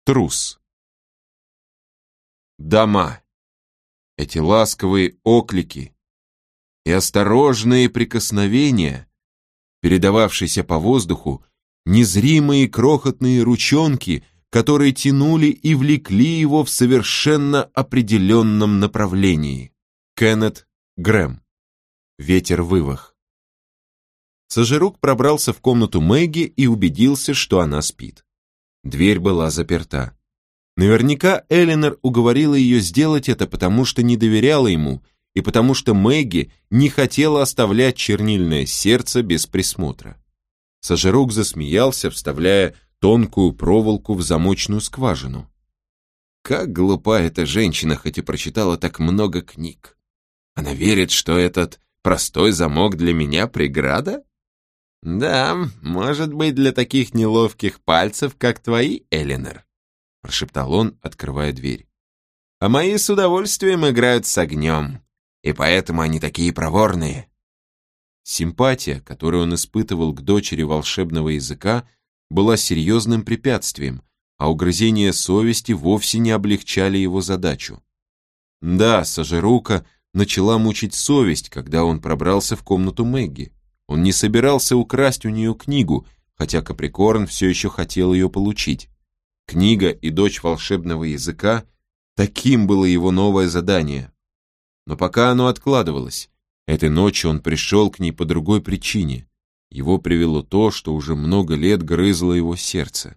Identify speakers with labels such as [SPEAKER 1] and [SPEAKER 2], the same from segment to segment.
[SPEAKER 1] Трус. Дома. Эти ласковые оклики и осторожные прикосновения, передававшиеся по воздуху, незримые крохотные ручонки, которые тянули и влекли его в совершенно определенном направлении. Кеннет Грэм. Ветер вывах. Сожирук пробрался в комнату Мэгги и убедился, что она спит. Дверь была заперта. Наверняка Эленор уговорила ее сделать это, потому что не доверяла ему, и потому что Мэгги не хотела оставлять чернильное сердце без присмотра. Сожирук засмеялся, вставляя тонкую проволоку в замочную скважину. Как глупа эта женщина, хоть и прочитала так много книг. Она верит, что этот простой замок для меня преграда? Да, может быть, для таких неловких пальцев, как твои, Эленор, прошептал он, открывая дверь. А мои с удовольствием играют с огнем, и поэтому они такие проворные. Симпатия, которую он испытывал к дочери волшебного языка, была серьезным препятствием, а угрызения совести вовсе не облегчали его задачу. Да, Сожирука начала мучить совесть, когда он пробрался в комнату Мэгги. Он не собирался украсть у нее книгу, хотя Каприкорн все еще хотел ее получить. Книга и дочь волшебного языка — таким было его новое задание. Но пока оно откладывалось, этой ночью он пришел к ней по другой причине. Его привело то, что уже много лет грызло его сердце.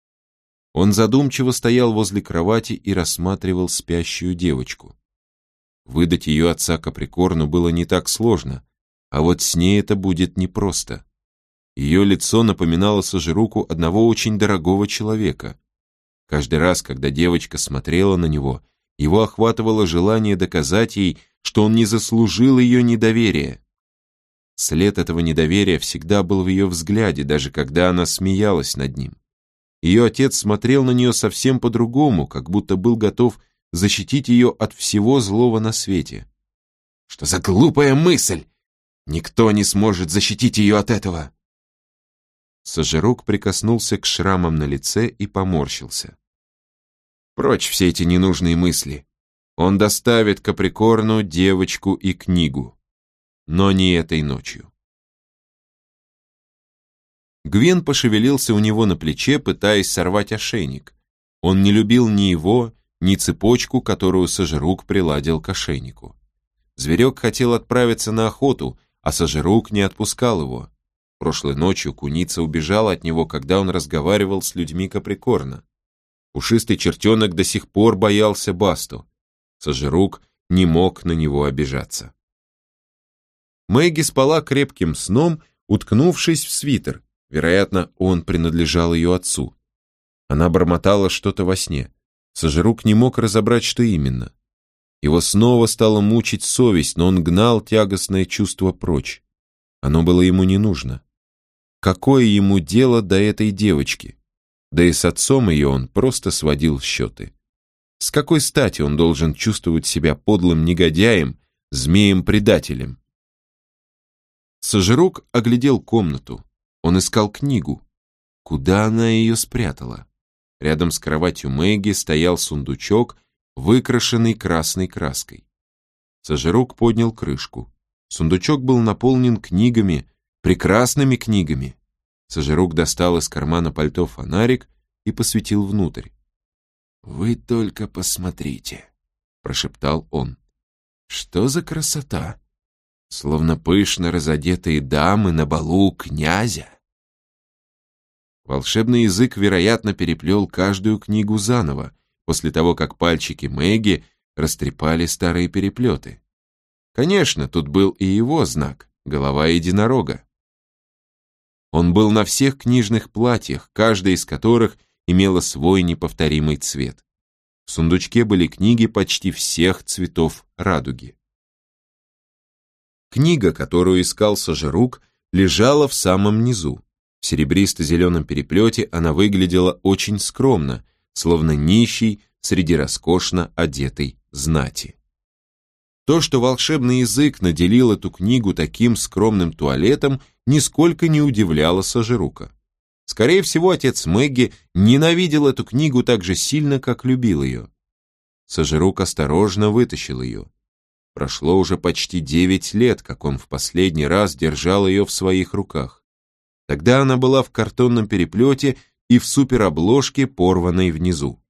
[SPEAKER 1] Он задумчиво стоял возле кровати и рассматривал спящую девочку. Выдать ее отца Каприкорну было не так сложно, а вот с ней это будет непросто. Ее лицо напоминало Сожируку одного очень дорогого человека. Каждый раз, когда девочка смотрела на него, его охватывало желание доказать ей, что он не заслужил ее недоверия. След этого недоверия всегда был в ее взгляде, даже когда она смеялась над ним. Ее отец смотрел на нее совсем по-другому, как будто был готов защитить ее от всего злого на свете. Что за глупая мысль! Никто не сможет защитить ее от этого. Сожирук прикоснулся к шрамам на лице и поморщился. Прочь все эти ненужные мысли. Он доставит Каприкорну девочку и книгу. Но не этой ночью. Гвен пошевелился у него на плече, пытаясь сорвать ошейник. Он не любил ни его, ни цепочку, которую Сожирук приладил к ошейнику. Зверек хотел отправиться на охоту, а Сожирук не отпускал его. Прошлой ночью куница убежала от него, когда он разговаривал с людьми Каприкорна. Пушистый чертенок до сих пор боялся Басту. Сожирук не мог на него обижаться. Мэгги спала крепким сном, уткнувшись в свитер. Вероятно, он принадлежал ее отцу. Она бормотала что-то во сне. Сожирук не мог разобрать, что именно. Его снова стала мучить совесть, но он гнал тягостное чувство прочь. Оно было ему не нужно. Какое ему дело до этой девочки? Да и с отцом ее он просто сводил счеты. С какой стати он должен чувствовать себя подлым негодяем, змеем-предателем? Сожирук оглядел комнату. Он искал книгу. Куда она ее спрятала? Рядом с кроватью Мэгги стоял сундучок, выкрашенный красной краской. Сожирук поднял крышку. Сундучок был наполнен книгами, прекрасными книгами. Сожирук достал из кармана пальто фонарик и посветил внутрь. «Вы только посмотрите», — прошептал он. «Что за красота? Словно пышно разодетые дамы на балу князя». Волшебный язык, вероятно, переплел каждую книгу заново, после того, как пальчики Мэгги растрепали старые переплеты. Конечно, тут был и его знак — голова единорога. Он был на всех книжных платьях, каждая из которых имела свой неповторимый цвет. В сундучке были книги почти всех цветов радуги. Книга, которую искал Сожирук, лежала в самом низу. В серебристо-зеленом переплете она выглядела очень скромно, словно нищий среди роскошно одетой знати. То, что волшебный язык наделил эту книгу таким скромным туалетом, нисколько не удивляло Сожирука. Скорее всего, отец Мэгги ненавидел эту книгу так же сильно, как любил ее. Сожирук осторожно вытащил ее. Прошло уже почти 9 лет, как он в последний раз держал ее в своих руках. Тогда она была в картонном переплете и в суперобложке, порванной внизу.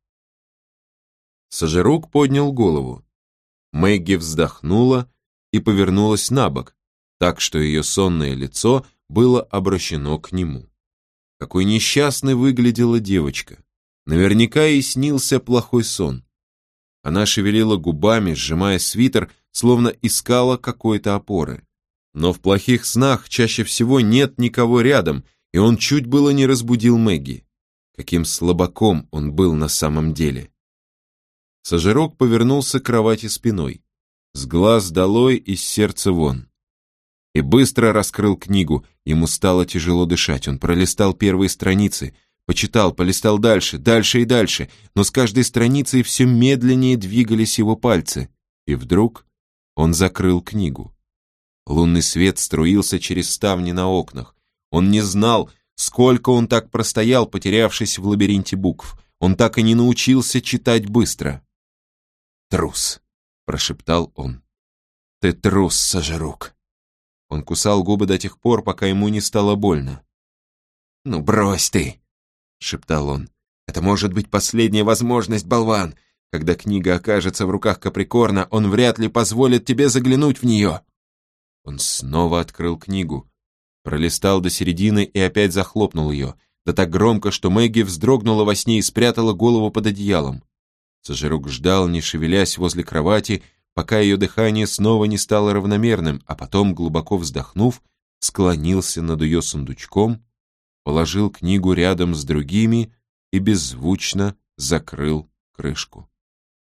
[SPEAKER 1] Сожирук поднял голову. Мэгги вздохнула и повернулась на бок, так что ее сонное лицо было обращено к нему. Какой несчастной выглядела девочка. Наверняка ей снился плохой сон. Она шевелила губами, сжимая свитер, словно искала какой-то опоры. Но в плохих снах чаще всего нет никого рядом, и он чуть было не разбудил Мэгги. Каким слабаком он был на самом деле. Сожирок повернулся к кровати спиной. С глаз долой и с сердца вон. И быстро раскрыл книгу. Ему стало тяжело дышать. Он пролистал первые страницы, почитал, полистал дальше, дальше и дальше, но с каждой страницей все медленнее двигались его пальцы. И вдруг он закрыл книгу. Лунный свет струился через ставни на окнах. Он не знал, сколько он так простоял, потерявшись в лабиринте букв. Он так и не научился читать быстро. «Трус», — прошептал он. «Ты трус, Сожирук». Он кусал губы до тех пор, пока ему не стало больно. «Ну брось ты», — шептал он. «Это может быть последняя возможность, болван. Когда книга окажется в руках Каприкорна, он вряд ли позволит тебе заглянуть в нее». Он снова открыл книгу, пролистал до середины и опять захлопнул ее, да так громко, что Мэгги вздрогнула во сне и спрятала голову под одеялом. Сожирук ждал, не шевелясь возле кровати, пока ее дыхание снова не стало равномерным, а потом, глубоко вздохнув, склонился над ее сундучком, положил книгу рядом с другими и беззвучно закрыл крышку.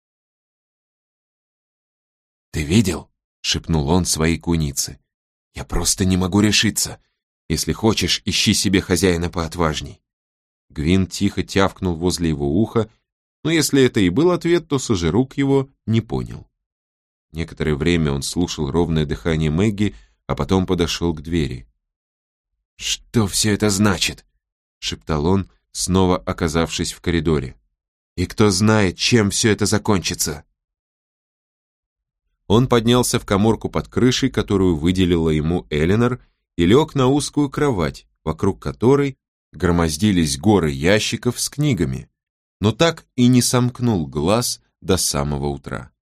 [SPEAKER 1] «Ты видел?» — шепнул он своей кунице. «Я просто не могу решиться. Если хочешь, ищи себе хозяина поотважней». Гвин тихо тявкнул возле его уха, но если это и был ответ, то Сожирук его не понял. Некоторое время он слушал ровное дыхание Мэгги, а потом подошел к двери. «Что все это значит?» — шептал он, снова оказавшись в коридоре. «И кто знает, чем все это закончится?» Он поднялся в каморку под крышей, которую выделила ему Эленор, и лег на узкую кровать, вокруг которой громоздились горы ящиков с книгами, но так и не сомкнул глаз до самого утра.